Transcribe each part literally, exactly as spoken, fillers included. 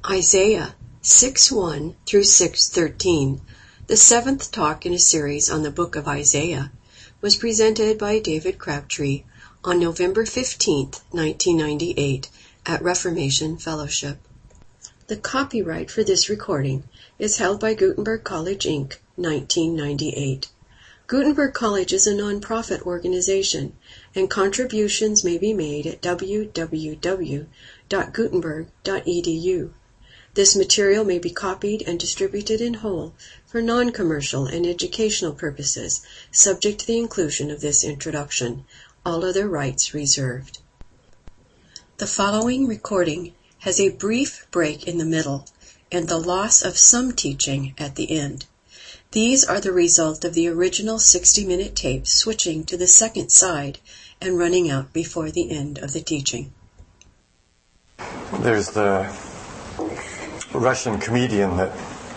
Isaiah six one through six thirteen, the seventh talk in a series on the book of Isaiah, was presented by David Crabtree on November fifteenth, nineteen ninety-eight, at Reformation Fellowship. The copyright for this recording is held by Gutenberg College, Incorporated, nineteen ninety-eight. Gutenberg College is a non-profit organization, and contributions may be made at w w w dot gutenberg dot e d u. This material may be copied and distributed in whole for non-commercial and educational purposes, subject to the inclusion of this introduction. All other rights reserved. The following recording has a brief break in the middle and the loss of some teaching at the end. These are the result of the original sixty-minute tape switching to the second side and running out before the end of the teaching. There's the Russian comedian that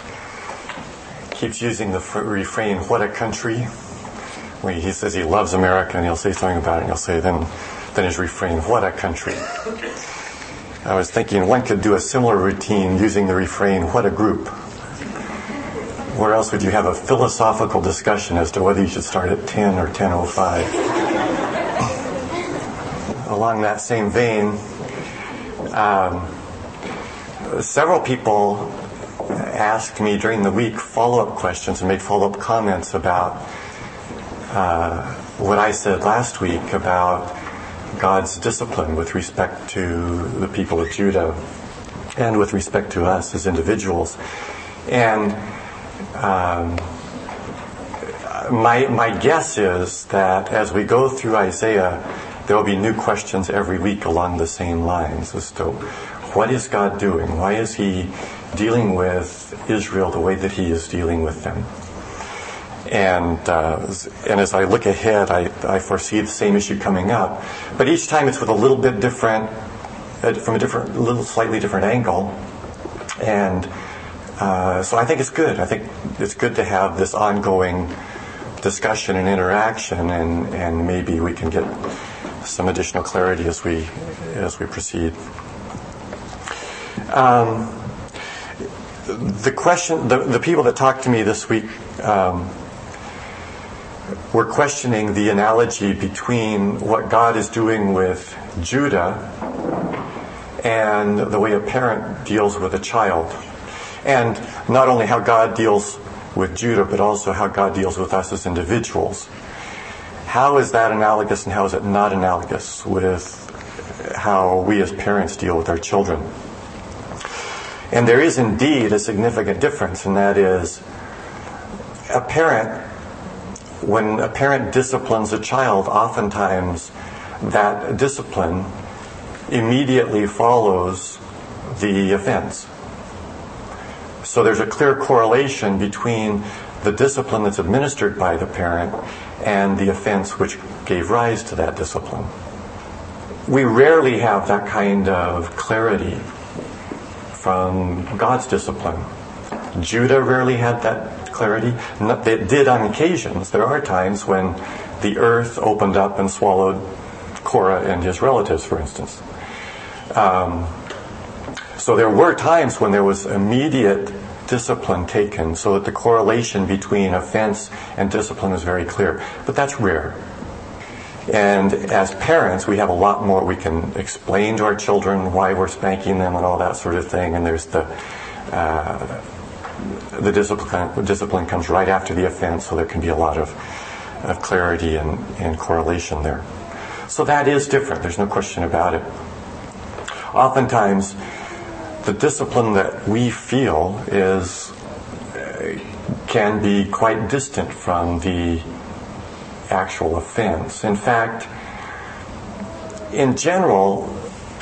keeps using the refrain, "What a country." When he says he loves America and he'll say something about it and he'll say then, then his refrain, "What a country." I was thinking one could do a similar routine using the refrain, "What a group." Where else would you have a philosophical discussion as to whether you should start at ten or ten oh five? Along that same vein, um, several people asked me during the week follow-up questions and made follow-up comments about uh, what I said last week about God's discipline with respect to the people of Judah and with respect to us as individuals. And um, my my guess is that as we go through Isaiah, there will be new questions every week along the same lines as to what is God doing? Why is He dealing with Israel the way that He is dealing with them? And uh, and as I look ahead, I, I foresee the same issue coming up. But each time it's with a little bit different, uh, from a different, little slightly different angle. And uh, so I think it's good. I think it's good to have this ongoing discussion and interaction, and, and maybe we can get some additional clarity as we as we proceed. Um, the question, the, the people that talked to me this week um, were questioning the analogy between what God is doing with Judah and the way a parent deals with a child. And not only how God deals with Judah, but also how God deals with us as individuals. How is that analogous and how is it not analogous with how we as parents deal with our children? And there is indeed a significant difference, and that is a parent, when a parent disciplines a child, oftentimes that discipline immediately follows the offense. So there's a clear correlation between the discipline that's administered by the parent and the offense which gave rise to that discipline. We rarely have that kind of clarity from God's discipline. Judah rarely had that clarity. It did on occasions. There are times when the earth opened up and swallowed Korah and his relatives, for instance. Um, so there were times when there was immediate discipline taken, so that the correlation between offense and discipline is very clear. But that's rare. And as parents, we have a lot more. We can explain to our children why we're spanking them and all that sort of thing. And there's the uh, the discipline. Discipline comes right after the offense, so there can be a lot of, of clarity and, and correlation there. So that is different. There's no question about it. Oftentimes, the discipline that we feel is uh, can be quite distant from the actual offense. In fact, in general,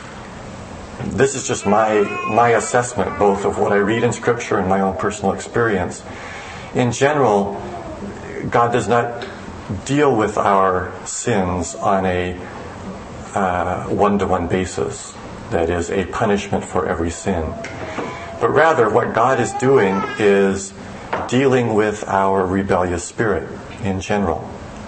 this is just my my assessment, both of what I read in Scripture and my own personal experience. In general, God does not deal with our sins on a uh, one-to-one basis. That is, a punishment for every sin. But rather, what God is doing is dealing with our rebellious spirit in general.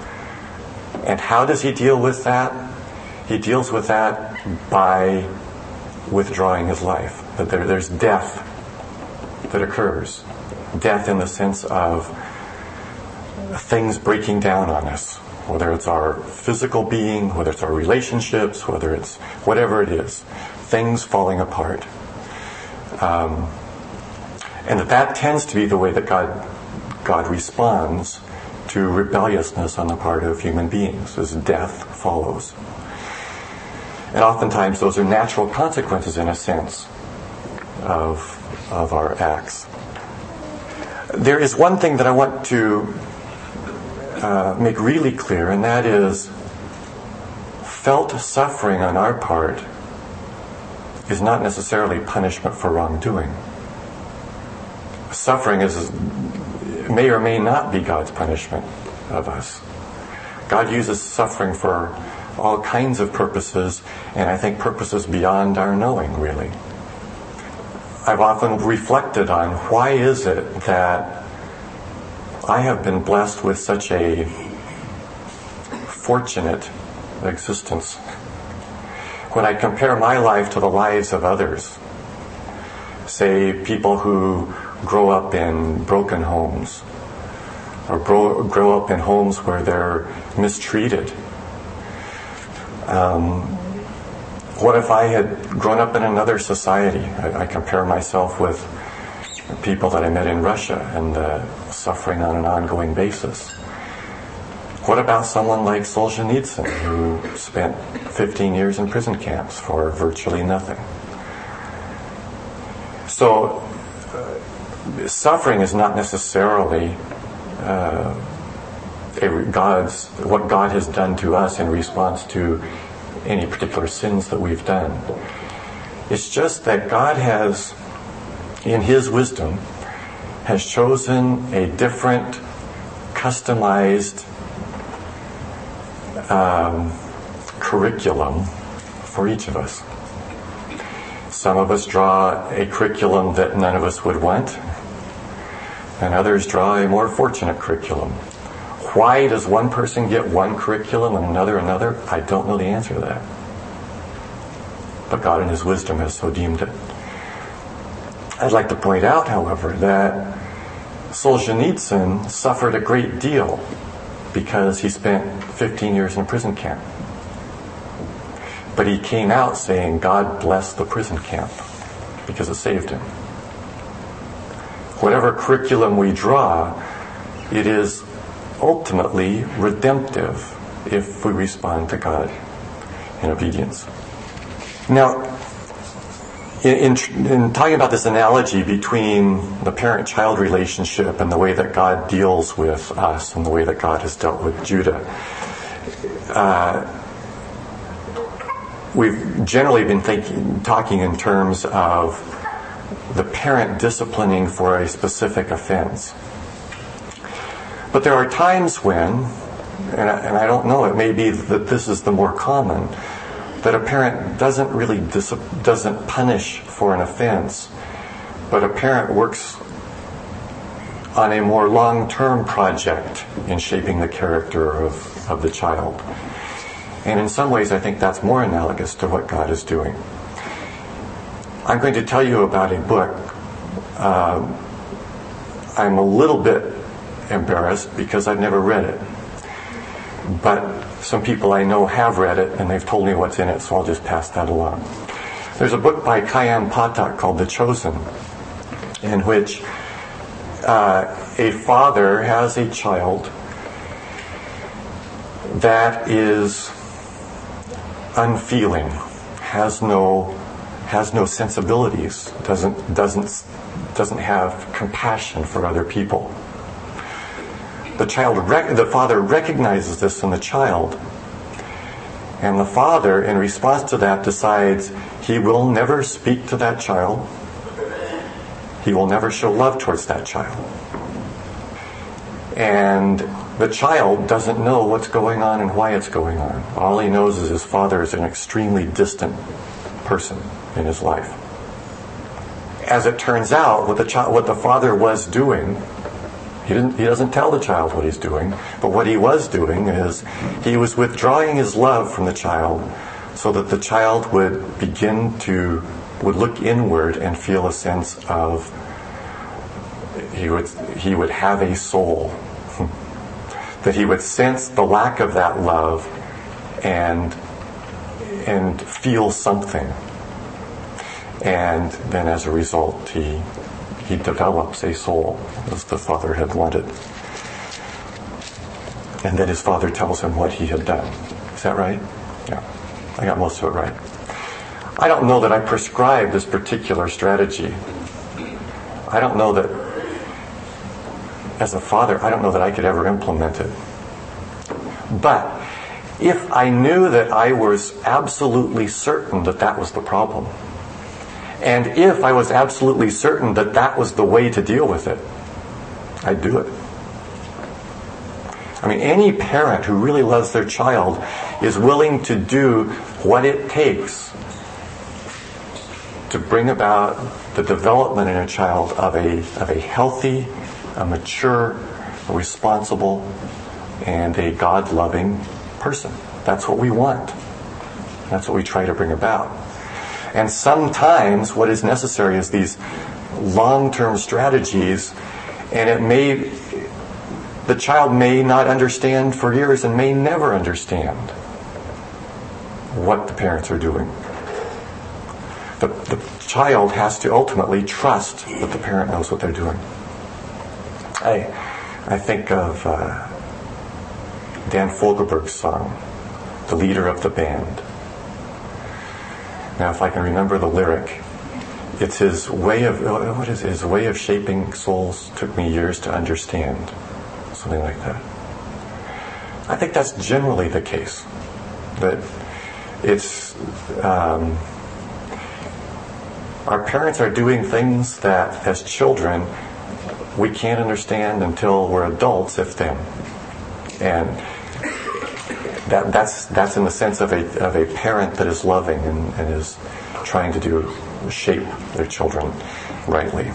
And how does He deal with that? He deals with that by withdrawing His life. that there, there's death that occurs. Death in the sense of things breaking down on us, whether it's our physical being, whether it's our relationships, whether it's whatever it is, things falling apart. Um, and that that tends to be the way that God God responds to rebelliousness on the part of human beings, as death follows. And oftentimes those are natural consequences, in a sense, of, of our acts. There is one thing that I want to uh, make really clear, and that is felt suffering on our part is not necessarily punishment for wrongdoing. Suffering is may or may not be God's punishment of us. God uses suffering for all kinds of purposes, and I think purposes beyond our knowing, really. I've often reflected on why is it that I have been blessed with such a fortunate existence. When I compare my life to the lives of others, say people who grow up in broken homes, or grow, grow up in homes where they're mistreated. Um, what if I had grown up in another society? I, I compare myself with people that I met in Russia and the suffering on an ongoing basis. What about someone like Solzhenitsyn, who spent fifteen years in prison camps for virtually nothing? So, suffering is not necessarily uh, a God's what God has done to us in response to any particular sins that we've done. It's just that God has, in His wisdom, has chosen a different, customized um, curriculum for each of us. Some of us draw a curriculum that none of us would want, and others draw a more fortunate curriculum. Why does one person get one curriculum and another another? I don't know the answer to that. But God in His wisdom has so deemed it. I'd like to point out, however, that Solzhenitsyn suffered a great deal because he spent fifteen years in a prison camp. But he came out saying, God bless the prison camp, because it saved him. Whatever curriculum we draw, it is ultimately redemptive if we respond to God in obedience. Now, in, in, in talking about this analogy between the parent-child relationship and the way that God deals with us and the way that God has dealt with Judah, uh, we've generally been thinking, talking in terms of the parent disciplining for a specific offense. But there are times when, and I, and I don't know, it may be that this is the more common, that a parent doesn't really dis- doesn't punish for an offense, but a parent works on a more long-term project in shaping the character of, of the child. And in some ways, I think that's more analogous to what God is doing. I'm going to tell you about a book. Uh, I'm a little bit embarrassed because I've never read it. But some people I know have read it, and they've told me what's in it, so I'll just pass that along. There's a book by Khyam Pathak called The Chosen, in which uh, a father has a child that is unfeeling, has no has no sensibilities, doesn't doesn't doesn't have compassion for other people. The child, rec- the father recognizes this in the child, and the father, in response to that, decides he will never speak to that child. He will never show love towards that child. And the child doesn't know what's going on and why it's going on. All he knows is his father is an extremely distant person in his life. As it turns out, what the child, what the father was doing, he didn't, he doesn't tell the child what he's doing, but what he was doing is he was withdrawing his love from the child so that the child would begin to would look inward and feel a sense of he would he would have a soul, that he would sense the lack of that love and and feel something, and then as a result he he develops a soul as the Father had wanted. And then his Father tells him what he had done. Is that right? Yeah, I got most of it right. I don't know that I prescribe this particular strategy. I don't know that, as a father, I don't know that I could ever implement it. But if I knew that I was absolutely certain that that was the problem, and if I was absolutely certain that that was the way to deal with it, I'd do it. I mean, any parent who really loves their child is willing to do what it takes to bring about the development in a child of a of a healthy, a mature, a responsible, and a God-loving person. That's what we want. That's what we try to bring about. And sometimes what is necessary is these long-term strategies, and it may, the child may not understand for years and may never understand what the parents are doing. The, the child has to ultimately trust that the parent knows what they're doing. I, I think of uh, Dan Fogelberg's song, "The Leader of the Band." Now, if I can remember the lyric, it's his way of, what is it? His way of shaping souls took me years to understand. Something like that. I think that's generally the case. That it's, um, our parents are doing things that, as children, we can't understand until we're adults, if then. And that, that's that's in the sense of a of a parent that is loving and, and is trying to do shape their children rightly.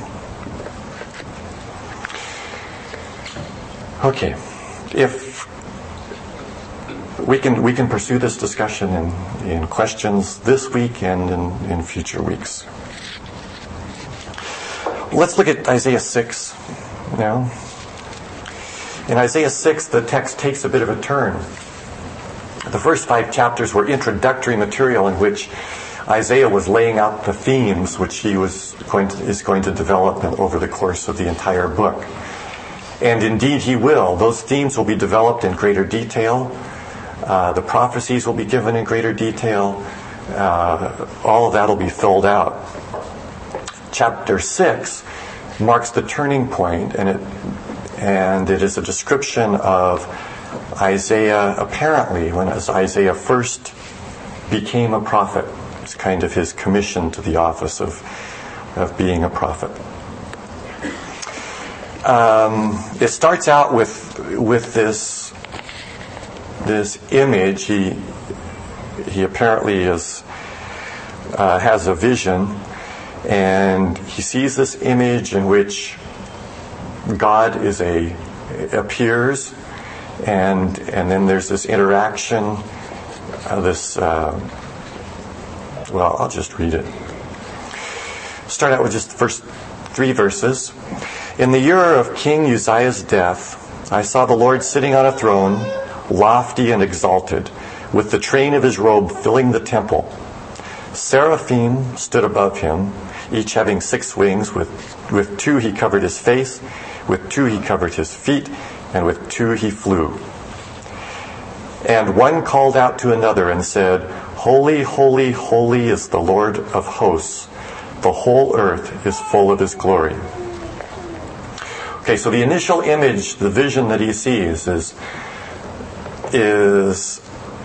Okay, if we can we can pursue this discussion in, in questions this week and in, in future weeks. Let's look at Isaiah six now. In Isaiah six, the text takes a bit of a turn. The first five chapters were introductory material in which Isaiah was laying out the themes which he was going to, is going to develop over the course of the entire book. And indeed he will. Those themes will be developed in greater detail. Uh, the prophecies will be given in greater detail. Uh, all of that will be filled out. Chapter six marks the turning point, and it and it is a description of Isaiah, apparently, when as Isaiah first became a prophet. It's kind of his commission to the office of of being a prophet. Um, it starts out with with this this image. He he apparently is uh, has a vision, and he sees this image in which God is a appears, and and then there's this interaction. Uh, this uh, well, I'll just read it. Start out with just the first three verses. In the year of King Uzziah's death, I saw the Lord sitting on a throne, lofty and exalted, with the train of his robe filling the temple. Seraphim stood above him, each having six wings. With, with two he covered his face, with two he covered his feet, and with two he flew. And one called out to another and said, Holy, holy, holy is the Lord of hosts. The whole earth is full of his glory. Okay, so the initial image, the vision that he sees is is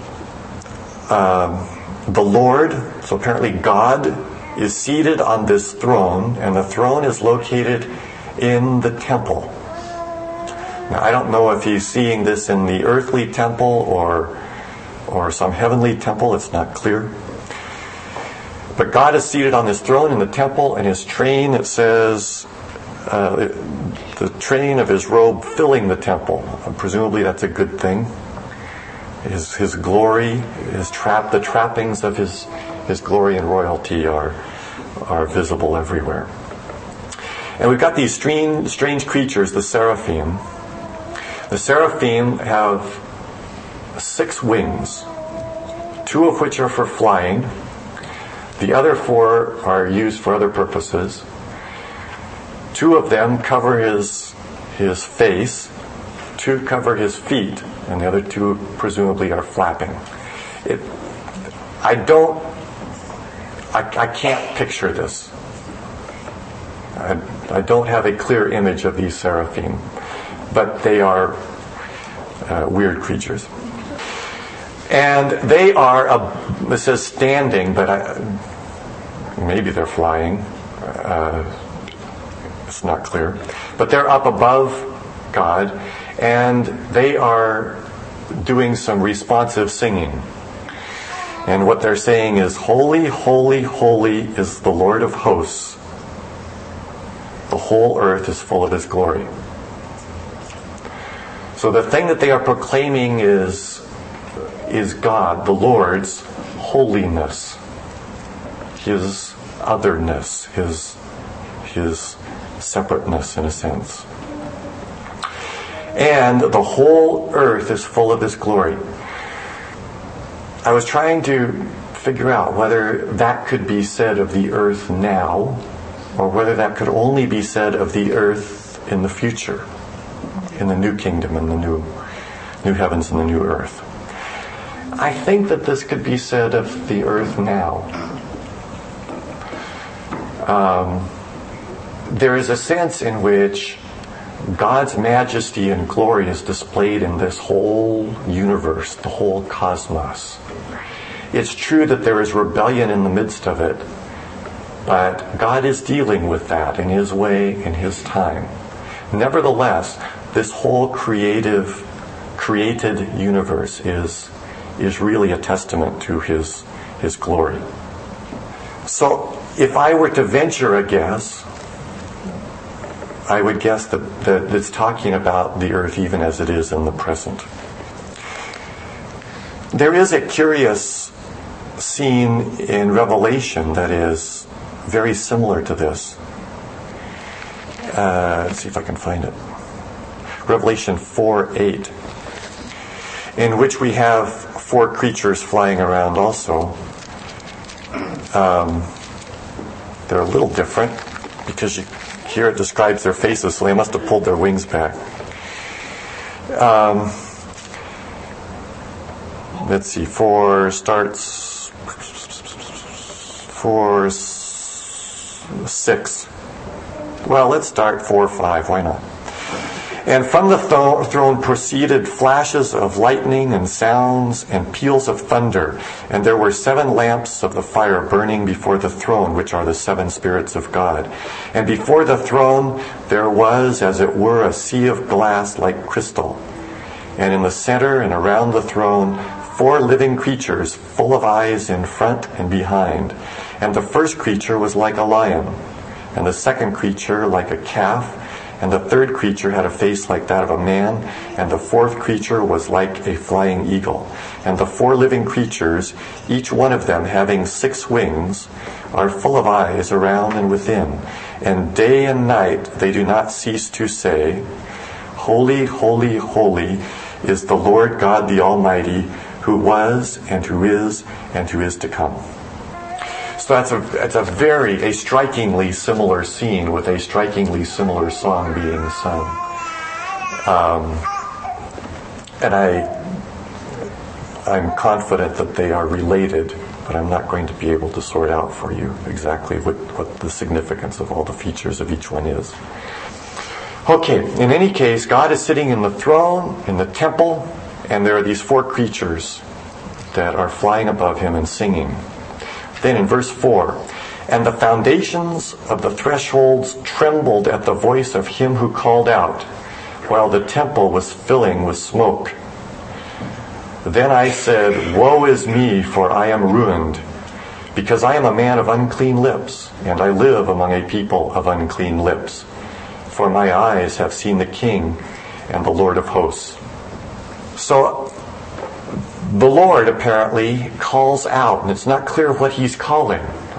um, the Lord. So apparently God is seated on this throne, and the throne is located in the temple. Now, I don't know if he's seeing this in the earthly temple or or some heavenly temple. It's not clear. But God is seated on this throne in the temple, and his train, it says, uh, the train of his robe filling the temple. And presumably that's a good thing. His his glory, his trap, the trappings of his his glory and royalty are are visible everywhere. And we've got these strange, strange creatures, the seraphim. The seraphim have six wings, two of which are for flying. The other four are used for other purposes. Two of them cover his his face, two cover his feet, and the other two presumably are flapping. It, I don't, I, I can't picture this. I, I don't have a clear image of these seraphim, but they are uh, weird creatures. And they are, a, it says standing, but I, maybe they're flying. Uh, it's not clear. But they're up above God, and they are doing some responsive singing. And what they're saying is, "Holy, holy, holy is the Lord of hosts. The whole earth is full of His glory." So the thing that they are proclaiming is, is God, the Lord's holiness, His otherness, His, His separateness in a sense. And the whole earth is full of His glory. I was trying to figure out whether that could be said of the earth now, or whether that could only be said of the earth in the future, in the new kingdom and the new, new heavens and the new earth. I think that this could be said of the earth now. Um, there is a sense in which God's majesty and glory is displayed in this whole universe, the whole cosmos. It's true that there is rebellion in the midst of it, but God is dealing with that in His way, in His time. Nevertheless, this whole creative, created universe is, is really a testament to His, His glory. So, if I were to venture a guess, I would guess that, that it's talking about the earth even as it is in the present. There is a curious scene in Revelation that is very similar to this. Uh, let's see if I can find it. Revelation four eight, in which we have four creatures flying around also. Um, they're a little different because you, here it describes their faces, so they must have pulled their wings back. Um, let's see, four starts four six. Well, let's start four five. Why not? And from the th- throne proceeded flashes of lightning and sounds and peals of thunder. And there were seven lamps of the fire burning before the throne, which are the seven spirits of God. And before the throne there was, as it were, a sea of glass like crystal. And in the center and around the throne, four living creatures, full of eyes in front and behind. And the first creature was like a lion, and the second creature like a calf, and the third creature had a face like that of a man, and the fourth creature was like a flying eagle. And the four living creatures, each one of them having six wings, are full of eyes around and within. And day and night they do not cease to say, "Holy, holy, holy is the Lord God the Almighty, who was and who is and who is to come." So that's a that's a very a strikingly similar scene with a strikingly similar song being sung, um, and I I'm confident that they are related, but I'm not going to be able to sort out for you exactly what, what the significance of all the features of each one is. Okay, in any case, God is sitting in the throne in the temple, and there are these four creatures that are flying above Him and singing. Then in verse four, and the foundations of the thresholds trembled at the voice of Him who called out, while the temple was filling with smoke. Then I said, "Woe is me, for I am ruined, because I am a man of unclean lips, and I live among a people of unclean lips. For my eyes have seen the King and the Lord of hosts." So the Lord apparently calls out, and it's not clear what He's calling.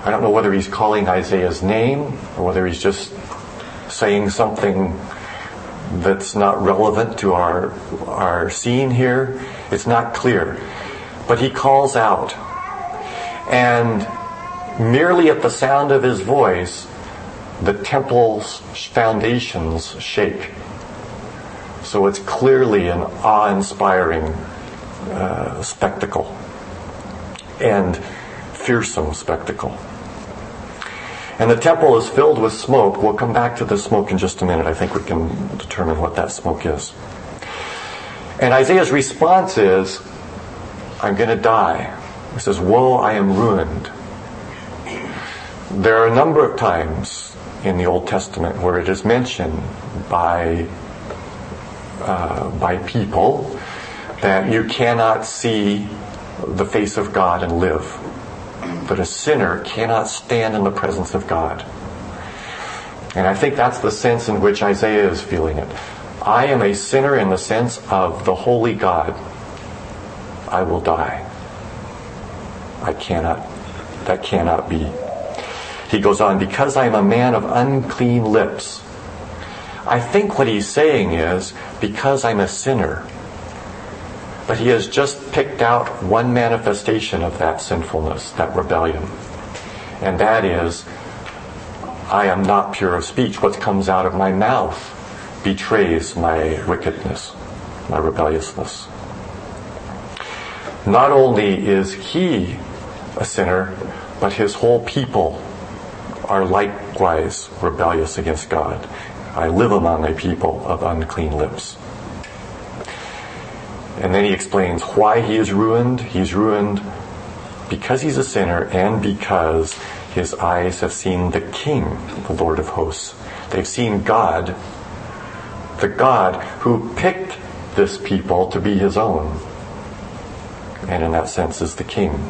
I don't know whether he's calling Isaiah's name or whether he's just saying something that's not relevant to our our scene here. It's not clear. But he calls out. And merely at the sound of his voice, the temple's foundations shake. So it's clearly an awe-inspiring uh, spectacle. And fearsome spectacle. And the temple is filled with smoke. We'll come back to the smoke in just a minute. I think we can determine what that smoke is. And Isaiah's response is, I'm going to die. He says, woe, I am ruined. There are a number of times in the Old Testament where it is mentioned by uh, by people that you cannot see the face of God and live. That a sinner cannot stand in the presence of God. And I think that's the sense in which Isaiah is feeling it. I am a sinner in the sense of the holy God. I will die. I cannot, that cannot be. He goes on, because I am a man of unclean lips. I think what he's saying is, because I'm a sinner. But he has just picked out one manifestation of that sinfulness, that rebellion. And that is, I am not pure of speech. What comes out of my mouth betrays my wickedness, my rebelliousness. Not only is he a sinner, but his whole people are likewise rebellious against God. I live among a people of unclean lips. And then he explains why he is ruined. He's ruined because he's a sinner and because his eyes have seen the King, the Lord of hosts. They've seen God, the God who picked this people to be his own. And in that sense is the King.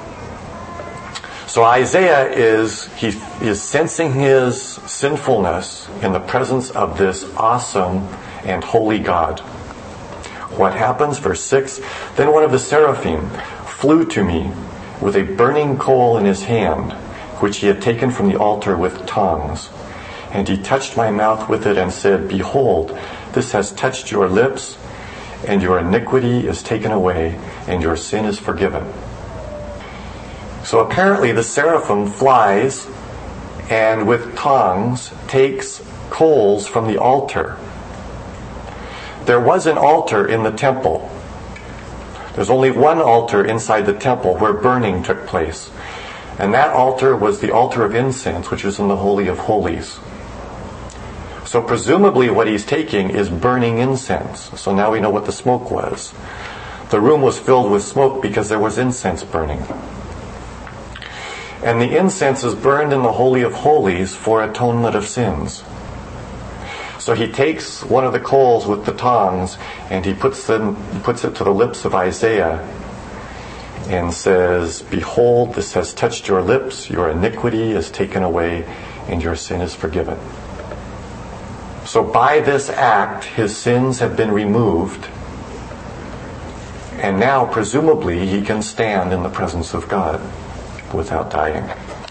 So Isaiah is, he is sensing his sinfulness in the presence of this awesome and holy God. What happens? Verse six, then one of the seraphim flew to me with a burning coal in his hand, which he had taken from the altar with tongs. And he touched my mouth with it and said, behold, this has touched your lips, and your iniquity is taken away, and your sin is forgiven. So apparently the seraphim flies and with tongs takes coals from the altar. There was an altar in the temple. There's only one altar inside the temple where burning took place. And that altar was the altar of incense, which is in the Holy of Holies. So presumably what he's taking is burning incense. So now we know what the smoke was. The room was filled with smoke because there was incense burning. And the incense is burned in the Holy of Holies for atonement of sins. So he takes one of the coals with the tongs and he puts them, puts it to the lips of Isaiah and says, behold, this has touched your lips, your iniquity is taken away, and your sin is forgiven. So by this act, his sins have been removed, and now presumably he can stand in the presence of God without dying.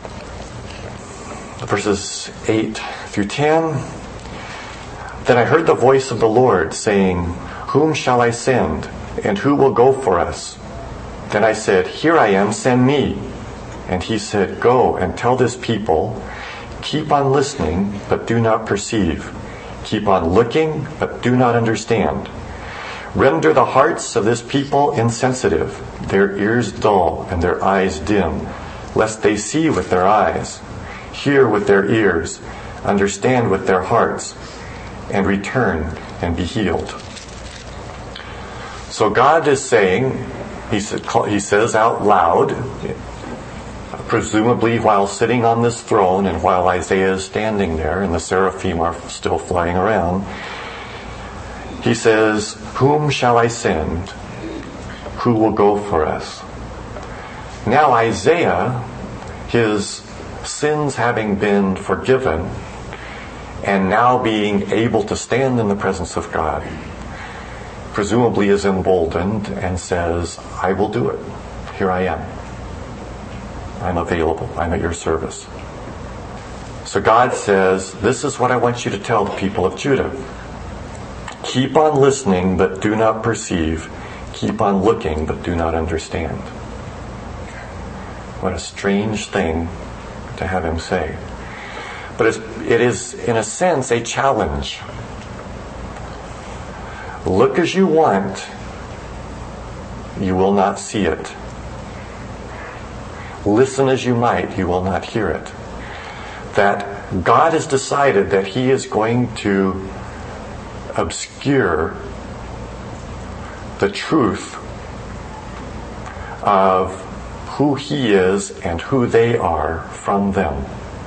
Verses eight through ten. Then I heard the voice of the Lord saying, whom shall I send, and who will go for us? Then I said, here I am, send me. And he said, go and tell this people, keep on listening, but do not perceive. Keep on looking, but do not understand. Render the hearts of this people insensitive, their ears dull, and their eyes dim, lest they see with their eyes, hear with their ears, understand with their hearts, and return and be healed. So God is saying, he says out loud, presumably while sitting on this throne and while Isaiah is standing there and the seraphim are still flying around, he says, whom shall I send? Who will go for us? Now Isaiah, his sins having been forgiven, and now being able to stand in the presence of God, presumably is emboldened and says, I will do it. Here I am. I'm available. I'm at your service. So God says, this is what I want you to tell the people of Judah. Keep on listening, but do not perceive. Keep on looking, but do not understand. What a strange thing to have him say. But it's, it is, in a sense, a challenge. Look as you want, you will not see it. Listen as you might, you will not hear it. That God has decided that He is going to obscure the truth of who He is and who they are from them.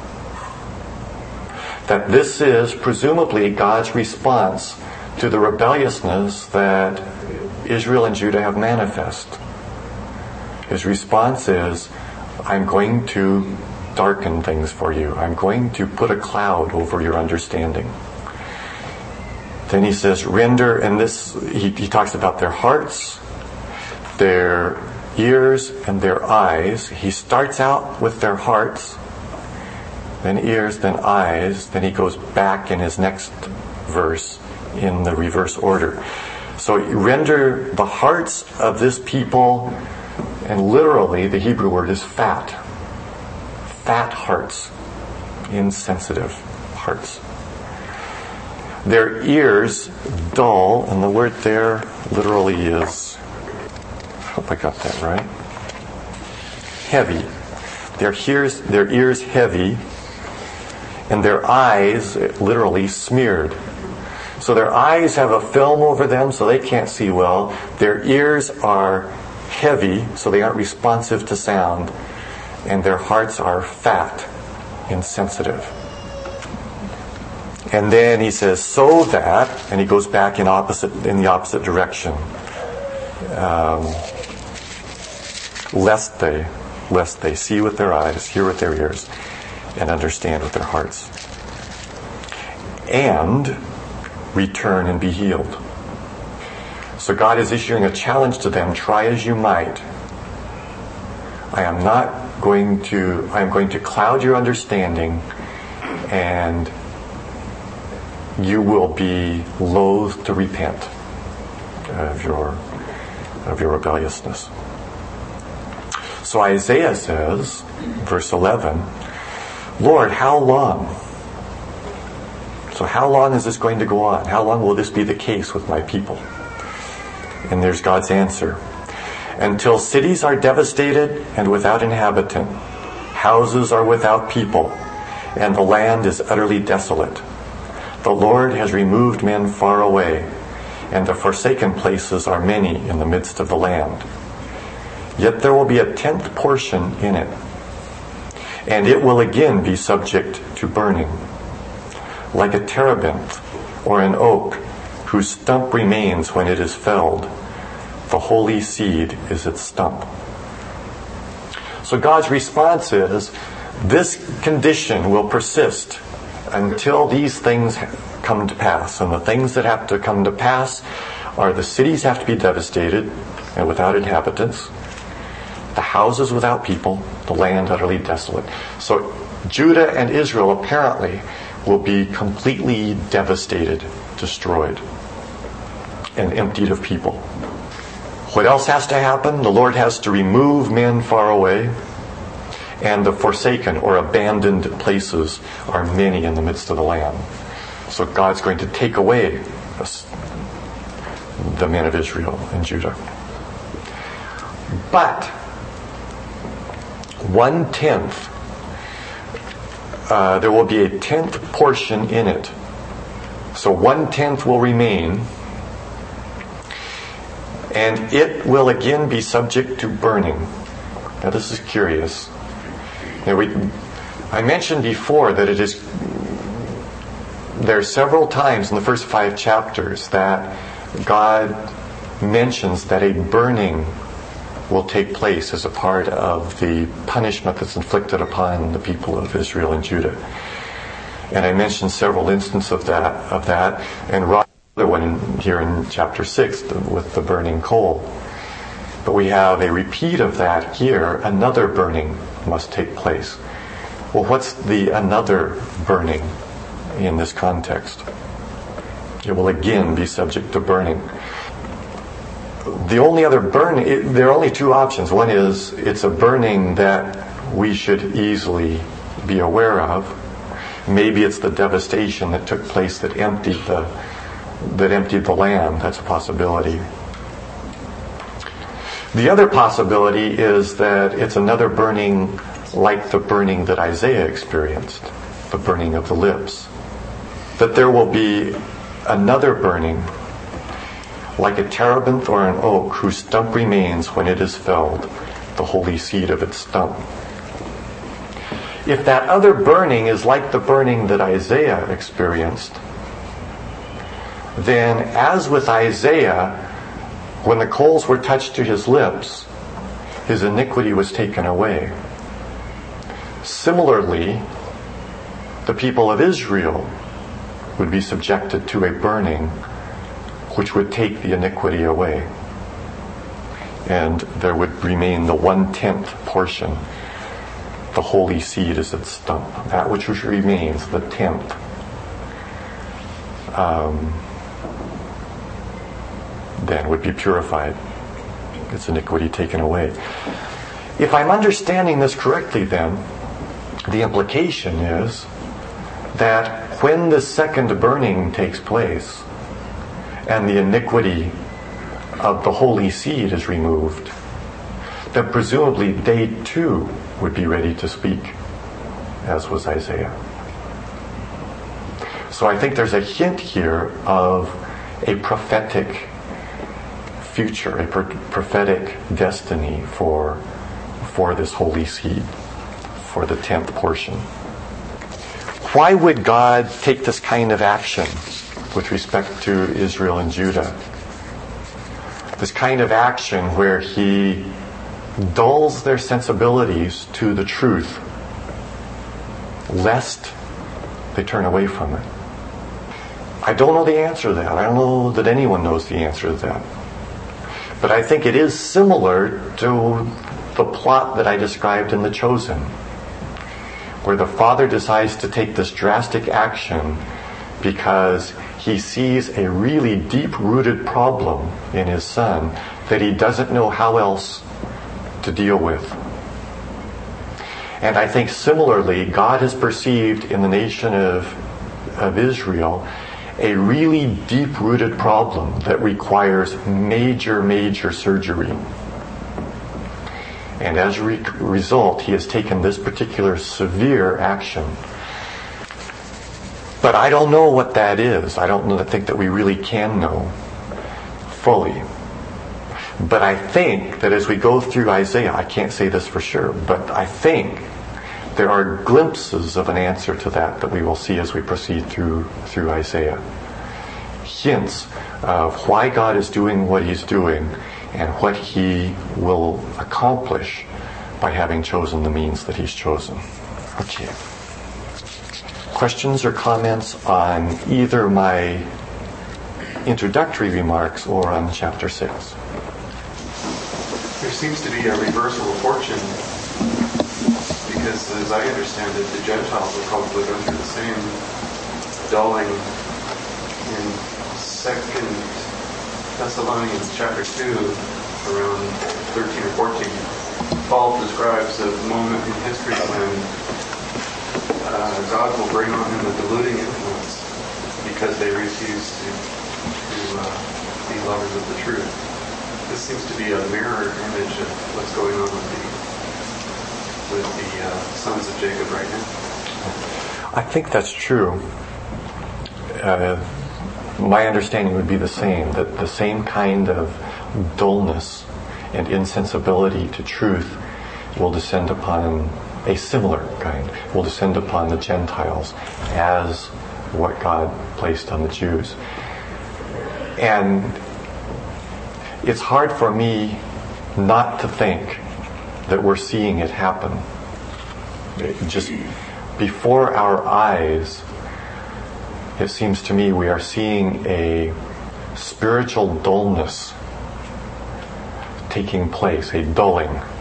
That this is presumably God's response to the rebelliousness that Israel and Judah have manifest. His response is, I'm going to darken things for you. I'm going to put a cloud over your understanding. Then he says, render, and this, he, he talks about their hearts, their ears, and their eyes. He starts out with their hearts, then ears, then eyes, then he goes back in his next verse in the reverse order. So render the hearts of this people, and literally the Hebrew word is fat. Fat hearts. Insensitive hearts. Their ears dull, and the word there literally is, I hope I got that right, heavy. Their ears, their ears heavy, and their eyes literally smeared. So their eyes have a film over them so they can't see well. Their ears are heavy so they aren't responsive to sound. And their hearts are fat, insensitive. And then he says, so that, and he goes back in opposite in the opposite direction. Um, lest they, lest they see with their eyes, hear with their ears, and understand with their hearts. And return and be healed. So God is issuing a challenge to them, try as you might. I am not going to, I am going to cloud your understanding, and you will be loath to repent of your, of your rebelliousness. So Isaiah says, verse eleven, Lord, how long? So how long is this going to go on? How long will this be the case with my people? And there's God's answer. Until cities are devastated and without inhabitant, houses are without people, and the land is utterly desolate. The Lord has removed men far away, and the forsaken places are many in the midst of the land. Yet there will be a tenth portion in it, and it will again be subject to burning. Like a terebinth or an oak whose stump remains when it is felled, the holy seed is its stump. So God's response is, this condition will persist until these things come to pass. And the things that have to come to pass are the cities have to be devastated and without inhabitants, the houses without people, the land utterly desolate. So Judah and Israel apparently will be completely devastated, destroyed, and emptied of people. What else has to happen? The Lord has to remove men far away, and the forsaken or abandoned places are many in the midst of the land. So God's going to take away the men of Israel and Judah. But one-tenth, uh, there will be a tenth portion in it. So one-tenth will remain, and it will again be subject to burning. Now this is curious. Now we, I mentioned before that it is, there are several times in the first five chapters that God mentions that a burning will take place as a part of the punishment that's inflicted upon the people of Israel and Judah. And I mentioned several instances of that, of that, and another one here in chapter six with the burning coal. But we have a repeat of that here, another burning must take place. Well, what's the another burning in this context? It will again be subject to burning. The only other burning, it, there are only two options. One is it's a burning that we should easily be aware of. Maybe it's the devastation that took place that emptied the that emptied the land. That's a possibility. The other possibility is that it's another burning like the burning that Isaiah experienced, the burning of the lips. That there will be another burning like a terebinth or an oak whose stump remains when it is felled, the holy seed of its stump. If that other burning is like the burning that Isaiah experienced, then as with Isaiah, when the coals were touched to his lips, his iniquity was taken away. Similarly, the people of Israel would be subjected to a burning which would take the iniquity away. And there would remain the one-tenth portion. The holy seed is its stump. That which remains, the tenth, um, then would be purified. Its iniquity taken away. If I'm understanding this correctly, then, the implication is that when the second burning takes place and the iniquity of the holy seed is removed, then presumably they too would be ready to speak, as was Isaiah. So I think there's a hint here of a prophetic future, a pro- prophetic destiny for, for this holy seed, for the tenth portion. Why would God take this kind of action with respect to Israel and Judah? This kind of action where he dulls their sensibilities to the truth, lest they turn away from it. I don't know the answer to that. I don't know that anyone knows the answer to that. But I think it is similar to the plot that I described in The Chosen, where the father decides to take this drastic action because he sees a really deep-rooted problem in his son that he doesn't know how else to deal with. And I think similarly, God has perceived in the nation of, of Israel a really deep-rooted problem that requires major, major surgery. And as a re- result, he has taken this particular severe action. But I don't know what that is. I don't know, I think that we really can know fully. But I think that as we go through Isaiah, I can't say this for sure, but I think there are glimpses of an answer to that that we will see as we proceed through through Isaiah. Hints of why God is doing what he's doing and what he will accomplish by having chosen the means that he's chosen. Okay. Questions or comments on either my introductory remarks or on chapter six? There seems to be a reversal of fortune, because as I understand it, the Gentiles will probably go through the same dulling. In Second Thessalonians chapter two, around thirteen or fourteen, Paul describes a moment in history when uh, God will bring on them a deluding influence because they refuse to, to uh, be lovers of the truth. This seems to be a mirror image of what's going on with the with the uh, sons of Jacob right now. I think that's true. Uh, my understanding would be the same, that the same kind of dullness and insensibility to truth will descend upon a similar kind, will descend upon the Gentiles as what God placed on the Jews. And it's hard for me not to think that we're seeing it happen. It just before our eyes, it seems to me we are seeing a spiritual dullness taking place, a dulling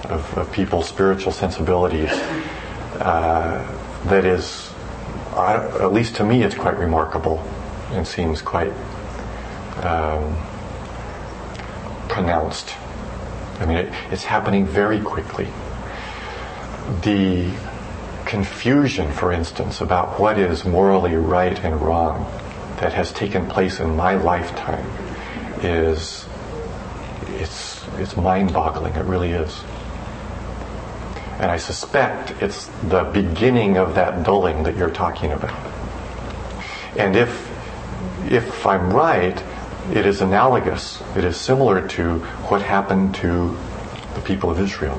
of, of people's spiritual sensibilities uh, that is, I, at least to me, it's quite remarkable and seems quite um, pronounced. I mean, it, it's happening very quickly. The confusion, for instance, about what is morally right and wrong that has taken place in my lifetime is it's it's mind-boggling. It really is. And I suspect it's the beginning of that dulling that you're talking about. And if if I'm right, it is analogous. It is similar to what happened to the people of Israel.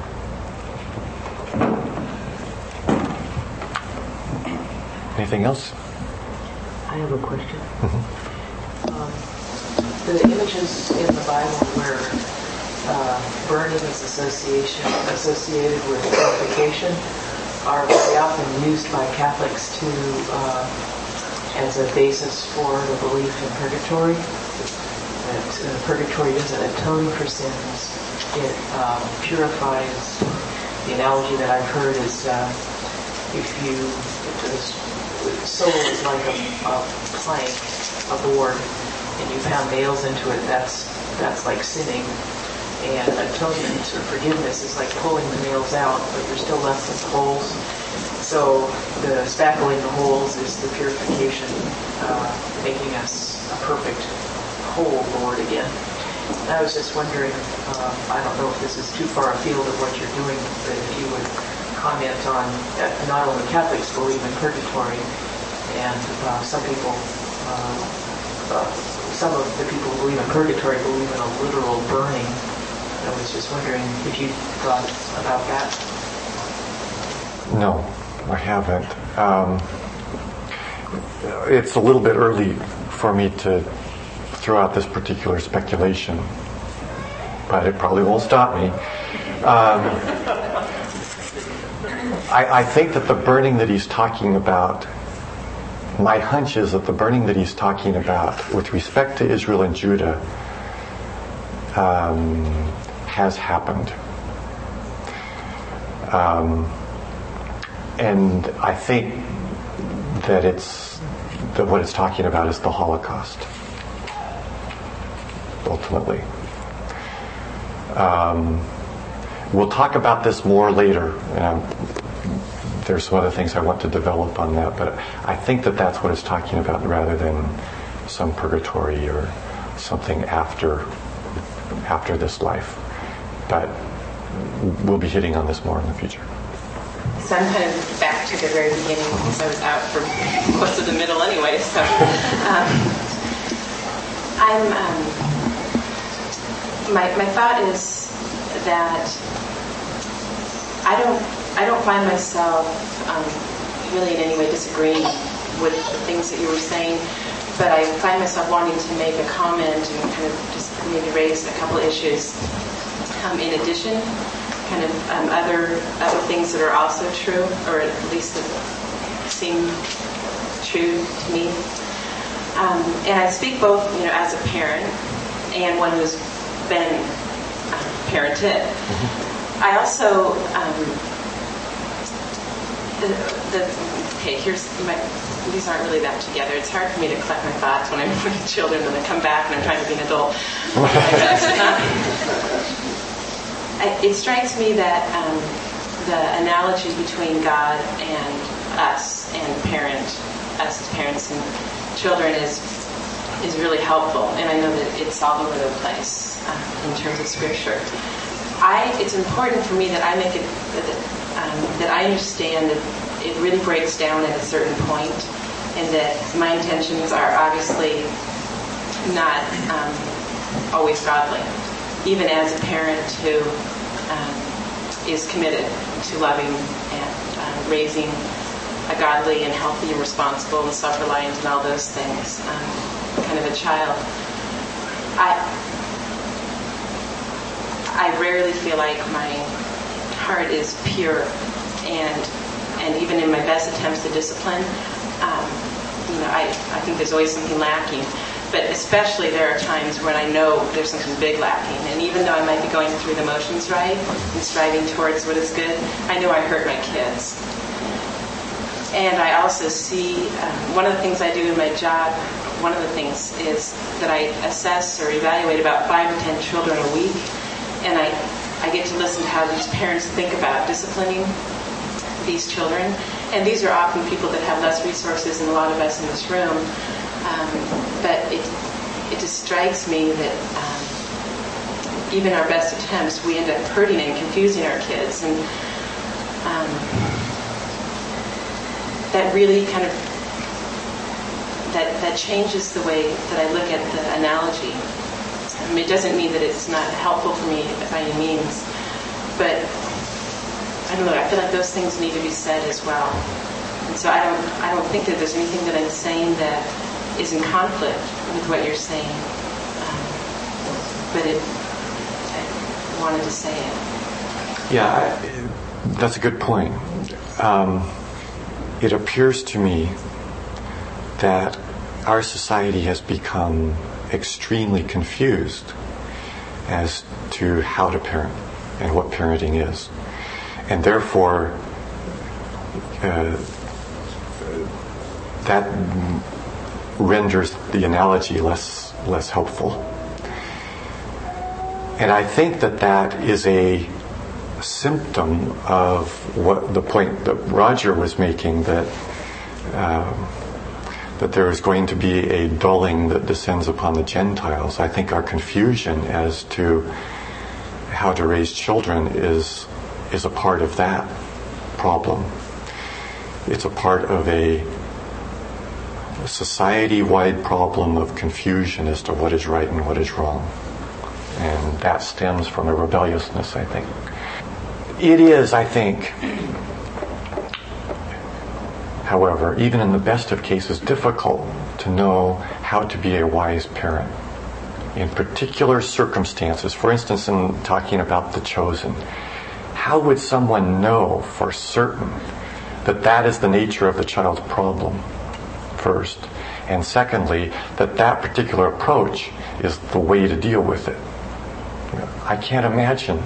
Anything else? I have a question. Mm-hmm. Um, the images in the Bible where uh, burning is association associated with purification are very often used by Catholics to uh, as a basis for the belief in purgatory. That uh, purgatory doesn't atone for sins; it um, purifies. The analogy that I've heard is uh, if you if the soul is like a, a plank, a board, and you pound nails into it, that's that's like sinning. And atonement or forgiveness is like pulling the nails out, but you're still left with holes. So the spackling the holes is the purification, uh, making us a perfect whole board again. And I was just wondering, uh, I don't know if this is too far afield of what you're doing, but if you would comment on that not only Catholics believe in purgatory, and uh, some people, uh, uh, some of the people who believe in purgatory believe in a literal burning. I was just wondering if you thought about that. No, I haven't. Um, it's a little bit early for me to throw out this particular speculation, but it probably won't stop me. Um, I, I think that the burning that he's talking about, my hunch is that the burning that he's talking about with respect to Israel and Judah um, has happened. Um, and I think that it's that what it's talking about is the Holocaust, ultimately. Um, we'll talk about this more later. Um, there's some other things I want to develop on that, but I think that that's what it's talking about rather than some purgatory or something after after this life. But we'll be hitting on this more in the future. So I'm kind of back to the very beginning because I was out for most of the middle anyway. So um, I'm um, my my thought is that I don't I don't find myself um, really in any way disagreeing with the things that you were saying, but I find myself wanting to make a comment and kind of just maybe raise a couple issues um, in addition. Kind of um, other other things that are also true, or at least that seem true to me. Um, and I speak both, you know, as a parent and one who's been um, parented. Mm-hmm. I also um, the, the okay. Here's my. These aren't really that together. It's hard for me to collect my thoughts when I'm with children and I come back and I'm trying to be an adult. I, it strikes me that um, the analogy between God and us and parent, us as parents and children is is really helpful, and I know that it's all over the place uh, in terms of Scripture. I it's important for me that I make it that, um, that I understand that it really breaks down at a certain point, and that my intentions are obviously not um, always godly. Even as a parent who um, is committed to loving and uh, raising a godly and healthy and responsible and self-reliant and all those things, um, kind of a child, I I rarely feel like my heart is pure, and and even in my best attempts to discipline, um, you know, I, I think there's always something lacking. But especially there are times when I know there's something big lacking. And even though I might be going through the motions right and striving towards what is good, I know I hurt my kids. And I also see, um, one of the things I do in my job, one of the things is that I assess or evaluate about five to ten children a week. And I, I get to listen to how these parents think about disciplining these children. And these are often people that have less resources than a lot of us in this room. Um, but it it just strikes me that um, even our best attempts, we end up hurting and confusing our kids. And um, that really kind of, that, that changes the way that I look at the analogy. I mean, it doesn't mean that it's not helpful for me by any means, but I don't know, I feel like those things need to be said as well. And so I don't I don't think that there's anything that I'm saying that is in conflict with what you're saying. Um, but it, I wanted to say it. Yeah, I, that's a good point. Um, it appears to me that our society has become extremely confused as to how to parent and what parenting is. And therefore, uh, that renders the analogy less less helpful. And I think that that is a symptom of what the point that Roger was making, that um, that there is going to be a dulling that descends upon the Gentiles. I think our confusion as to how to raise children is is a part of that problem. It's a part of a society-wide problem of confusion as to what is right and what is wrong. And that stems from a rebelliousness, I think. It is, I think, however, even in the best of cases, difficult to know how to be a wise parent. In particular circumstances, for instance, in talking about the chosen, how would someone know for certain that that is the nature of the child's problem, first, and secondly, that that particular approach is the way to deal with it? I can't imagine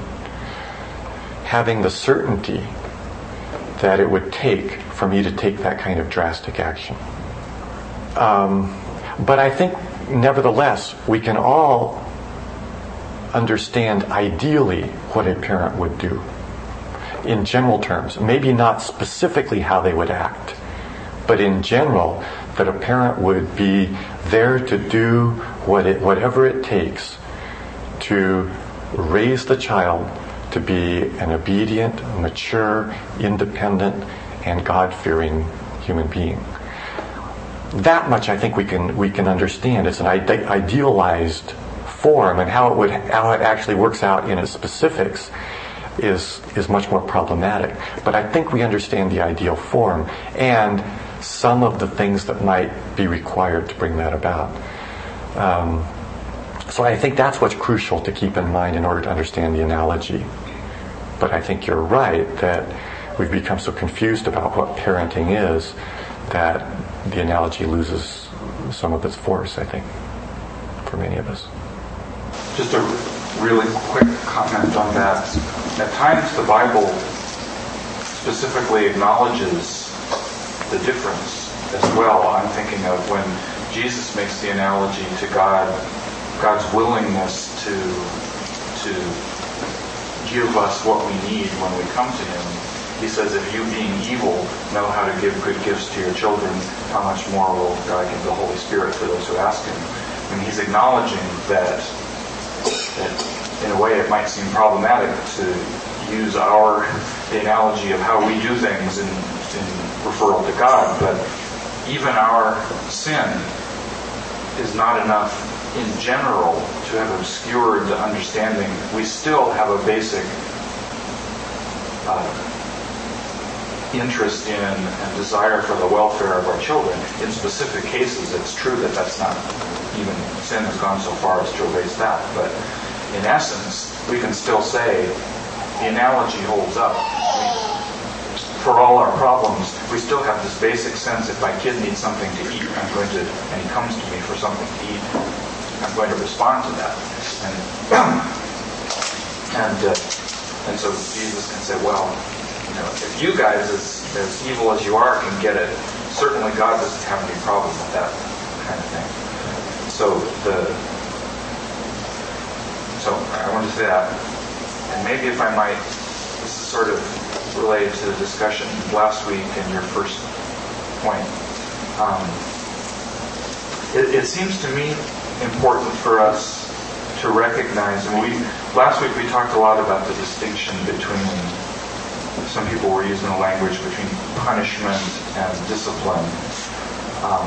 having the certainty that it would take for me to take that kind of drastic action. Um, but I think, nevertheless, we can all understand ideally what a parent would do in general terms. Maybe not specifically how they would act, but in general, that a parent would be there to do what it, whatever it takes to raise the child to be an obedient, mature, independent, and God-fearing human being. That much I think we can we can understand. It's an ide- idealized form, and how it would how it actually works out in its specifics is is much more problematic. But I think we understand the ideal form and some of the things that might be required to bring that about. Um, so I think that's what's crucial to keep in mind in order to understand the analogy. But I think you're right that we've become so confused about what parenting is that the analogy loses some of its force, I think, for many of us. Just a really quick comment on that. At times the Bible specifically acknowledges the difference as well. I'm thinking of when Jesus makes the analogy to God, God's willingness to to give us what we need when we come to Him. He says, if you being evil know how to give good gifts to your children, how much more will God give the Holy Spirit to those who ask Him? And He's acknowledging that, that in a way it might seem problematic to use our the analogy of how we do things in, in referral to God, but even our sin is not enough in general to have obscured the understanding. We still have a basic uh, interest in and desire for the welfare of our children. In specific cases, it's true that that's not, even sin has gone so far as to erase that, but in essence, we can still say the analogy holds up. for all our problems, we still have this basic sense if my kid needs something to eat, I'm going to, and he comes to me for something to eat, I'm going to respond to that. And and, uh, and so Jesus can say, well, you know, if you guys, as, as evil as you are, can get it, certainly God doesn't have any problem with that kind of thing. So the so I wanted to say that. And maybe if I might, this is sort of related to the discussion last week and your first point. Um, it, it seems to me important for us to recognize, and we last week we talked a lot about the distinction between, some people were using the language between punishment and discipline. Um,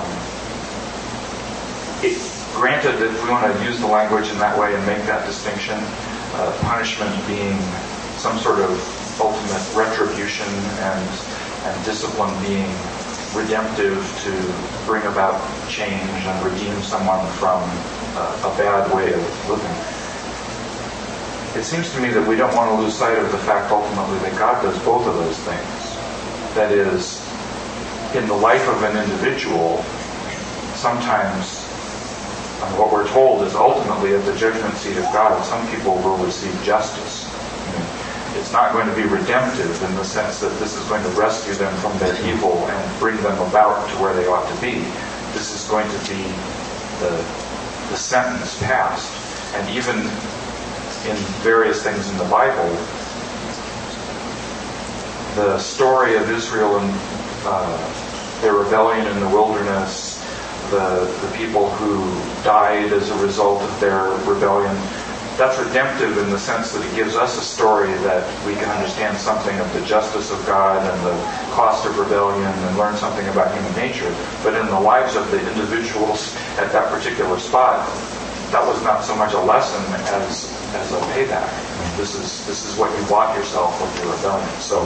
it, granted, if we want to use the language in that way and make that distinction, uh, punishment being some sort of ultimate retribution and and discipline being redemptive to bring about change and redeem someone from uh, a bad way of living. It seems to me that we don't want to lose sight of the fact ultimately that God does both of those things. That is, in the life of an individual, sometimes uh, what we're told is ultimately at the judgment seat of God, some people will receive justice. It's not going to be redemptive in the sense that this is going to rescue them from their evil and bring them about to where they ought to be. This is going to be the, the sentence passed. And even in various things in the Bible, the story of Israel and uh, their rebellion in the wilderness, the, the people who died as a result of their rebellion, that's redemptive in the sense that it gives us a story that we can understand something of the justice of God and the cost of rebellion and learn something about human nature. But in the lives of the individuals at that particular spot, that was not so much a lesson as as a payback. This is this is what you bought yourself with your rebellion. So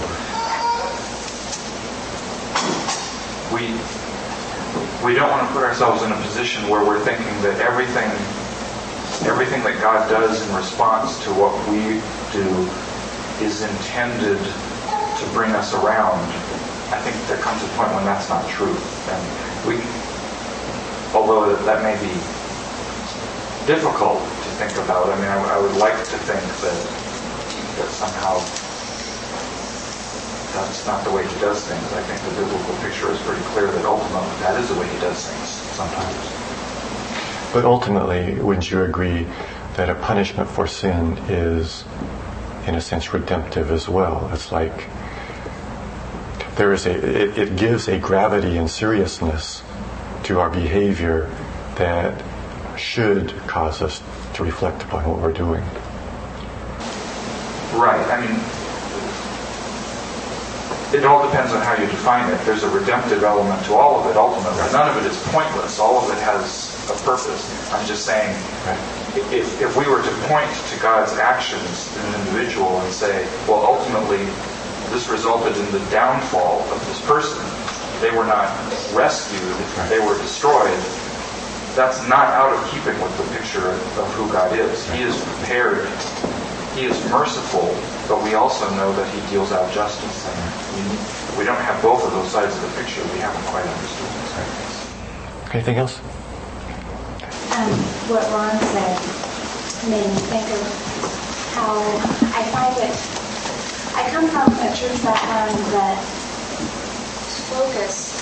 we we don't want to put ourselves in a position where we're thinking that everything Everything that God does in response to what we do is intended to bring us around. I think there comes a point when that's not true. And we, although that may be difficult to think about, I mean, I, I would like to think that that somehow that's not the way He does things. I think the biblical picture is pretty clear that ultimately that is the way He does things sometimes. But ultimately, wouldn't you agree that a punishment for sin is, in a sense, redemptive as well? It's like there is a, it, it gives a gravity and seriousness to our behavior that should cause us to reflect upon what we're doing. Right. I mean, it all depends on how you define it. There's a redemptive element to all of it, ultimately. None of it is pointless. All of it has a purpose. I'm just saying, if, if we were to point to God's actions in an individual and say, well, ultimately, this resulted in the downfall of this person. They were not rescued. They were destroyed. That's not out of keeping with the picture of who God is. He is prepared. He is merciful, but we also know that He deals out justice. And we, we don't have both of those sides of the picture. We haven't quite understood this. Anything else? Um, what Ron said made me think of how I find it, I come from a church background that focus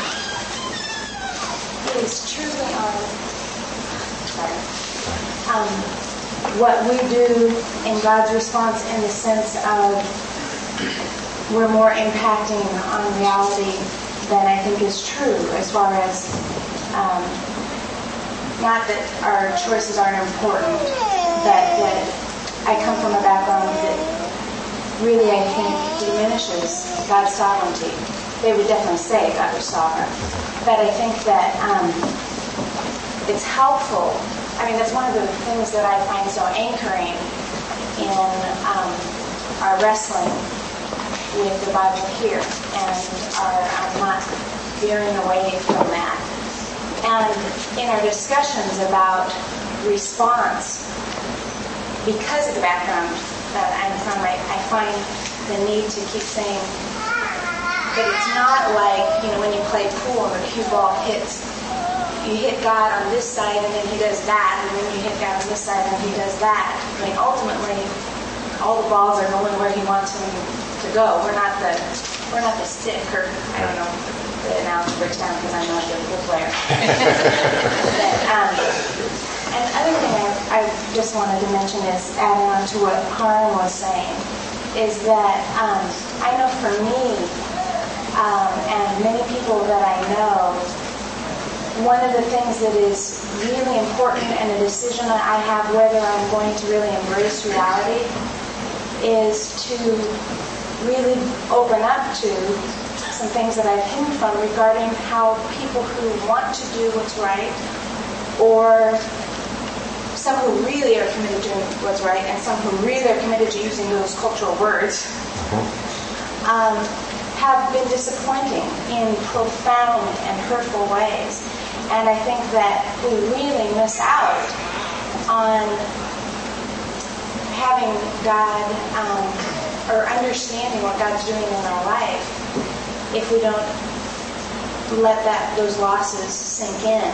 is truly on, sorry, um, what we do in God's response in the sense of we're more impacting on reality than I think is true as far as um, not that our choices aren't important, but that I come from a background that really, I think, diminishes God's sovereignty. They would definitely say God was sovereign. But I think that um, it's helpful. I mean, that's one of the things that I find so anchoring in um, our wrestling with the Bible here and our um, not veering away from that. And in our discussions about response, because of the background that I'm from, I, I find the need to keep saying, but it's not like, you know, when you play pool and the cue ball hits, you hit God on this side and then he does that, and then you hit God on this side and he does that. I mean, ultimately, all the balls are going where he wants them to go. We're not the we're not the stick, or I don't know, the analogy breaks down because I'm not a good pool player. but, um, and the other thing I, I just wanted to mention is, adding on to what Harm was saying, is that um, I know for me, um, and many people that I know, one of the things that is really important and a decision that I have whether I'm going to really embrace reality is to really open up to some things that I've hidden from regarding how people who want to do what's right, or some who really are committed to doing what's right, and some who really are committed to using those cultural words, um, have been disappointing in profound and hurtful ways. And I think that we really miss out on having God, um, or understanding what God's doing in our life if we don't let that those losses sink in.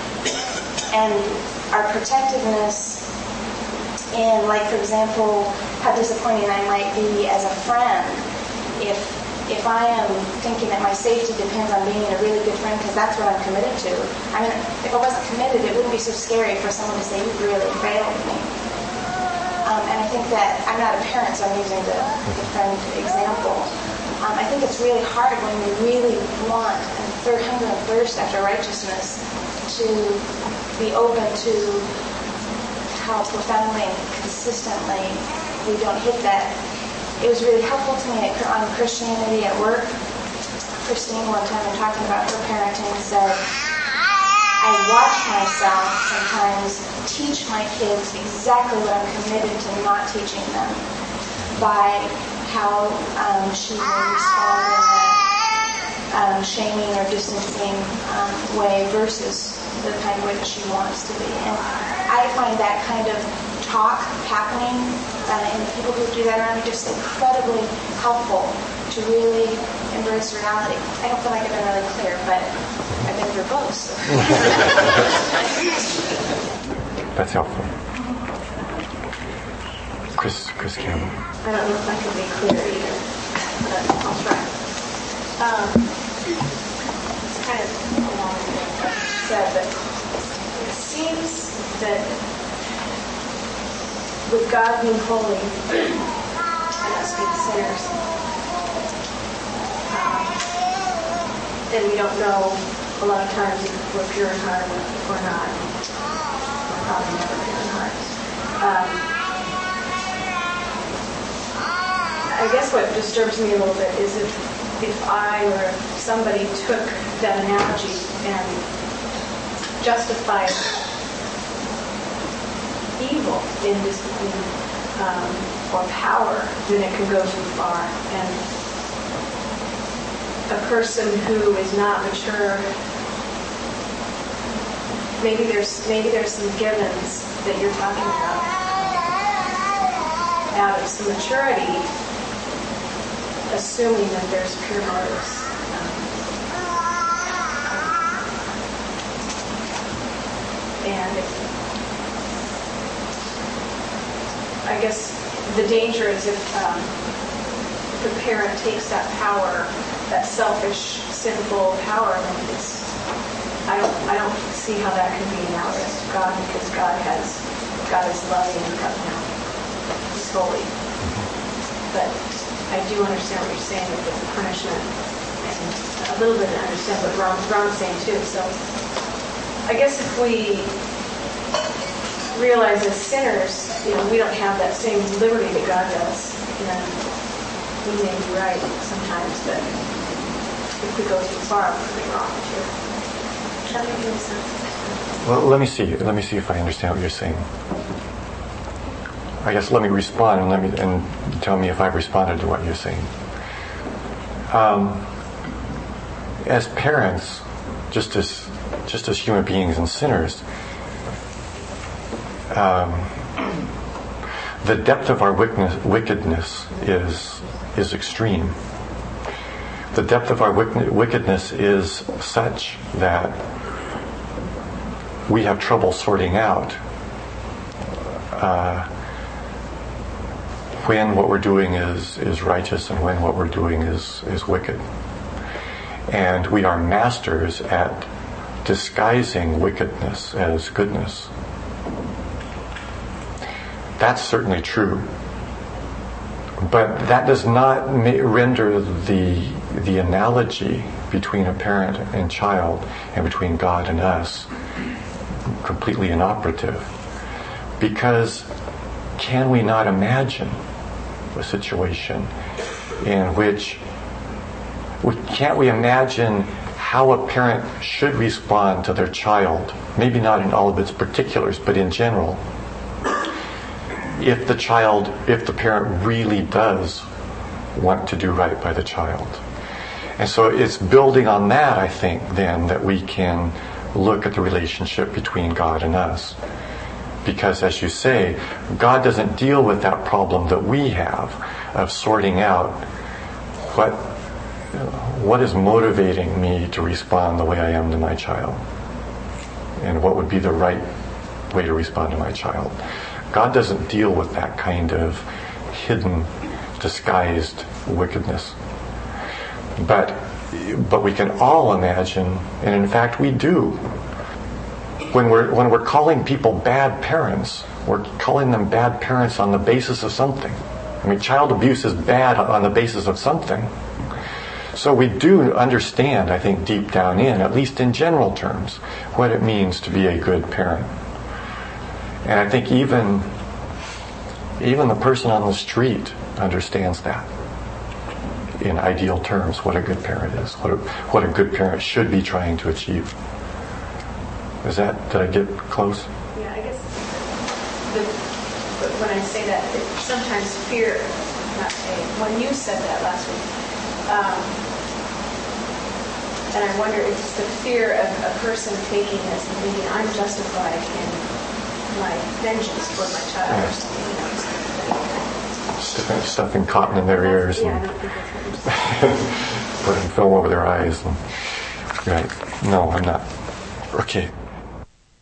And our protectiveness in, like, for example, how disappointing I might be as a friend if if I am thinking that my safety depends on being a really good friend because that's what I'm committed to. I mean, if I wasn't committed, it wouldn't be so scary for someone to say, you really failed me. Um, and I think that, I'm not a parent, so I'm using the, the friend example. Um, I think it's really hard when we really want and third hunger and thirst after righteousness to be open to how profoundly and consistently we don't hit that. It was really helpful to me on Christianity at work. Christine, one time, in talking about her parenting, said, I watch myself sometimes teach my kids exactly what I'm committed to not teaching them by how um, she will respond in a um, shaming or distancing um, way versus the kind of way that she wants to be. And I find that kind of talk happening uh, and the people who do that around me just incredibly helpful to really embrace reality. I don't feel like I've been really clear, but I've been verbose. So. That's helpful. Chris, Chris Campbell. I don't know if I can be clear either, but I'll try. Um, it's kind of along with what you said, but it seems that with God being holy and us being sinners, um, and we don't know a lot of times if we're pure in heart or not. We're probably never pure in heart. Um, I guess what disturbs me a little bit is if if I or if somebody took that analogy and justified evil in discipline um, or power, then it can go too far. And a person who is not mature, maybe there's maybe there's some givens that you're talking about out of some maturity, assuming that there's pure motives. And if I guess the danger is if, um, if the parent takes that power, that selfish, sinful power, then it's, I don't, I don't see how that can be analogous to God, because God has, God is loving and God, you know, He's holy. But I do understand what you're saying with the punishment, and a little bit I understand what Ron, Ron's saying too. So I guess if we realize as sinners, you know, we don't have that same liberty that God does, and we may be right sometimes, but if we go too far, we could be wrong too. Does that make any sense? Well, let me see. Let me see if I understand what you're saying. I guess let me respond and let me and tell me if I've responded to what you're saying. Um, as parents, just as just as human beings and sinners, um, the depth of our wickedness, wickedness is is extreme. the depth of our wickedness is such that we have trouble sorting out uh, when what we're doing is, is righteous and when what we're doing is, is wicked. And we are masters at disguising wickedness as goodness. That's certainly true. But that does not ma- render the the analogy between a parent and child and between God and us completely inoperative. Because can we not imagine a situation in which we, can't we imagine how a parent should respond to their child, maybe not in all of its particulars, but in general, if the child, if the parent really does want to do right by the child. And so it's building on that, I think, then, that we can look at the relationship between God and us. Because, as you say, God doesn't deal with that problem that we have of sorting out what what is motivating me to respond the way I am to my child, and what would be the right way to respond to my child. God doesn't deal with that kind of hidden, disguised wickedness. But but we can all imagine, and in fact we do, when we're when we're calling people bad parents, we're calling them bad parents on the basis of something. I mean, child abuse is bad on the basis of something. So we do understand, I think, deep down in, at least in general terms, what it means to be a good parent. And I think even even the person on the street understands that in ideal terms, what a good parent is, what a, what a good parent should be trying to achieve. Is that, did I get close? Yeah, I guess the, when I say that, it, sometimes fear, not saying, when you said that last week, um, and I wonder if it's the fear of a person taking this and thinking, I'm justified in my vengeance toward my child, yeah, or something, you know, something. Stuffing, stuffing cotton in their ears, yeah, and I don't think that's what you're saying. putting film over their eyes. And, right. No, I'm not. Okay.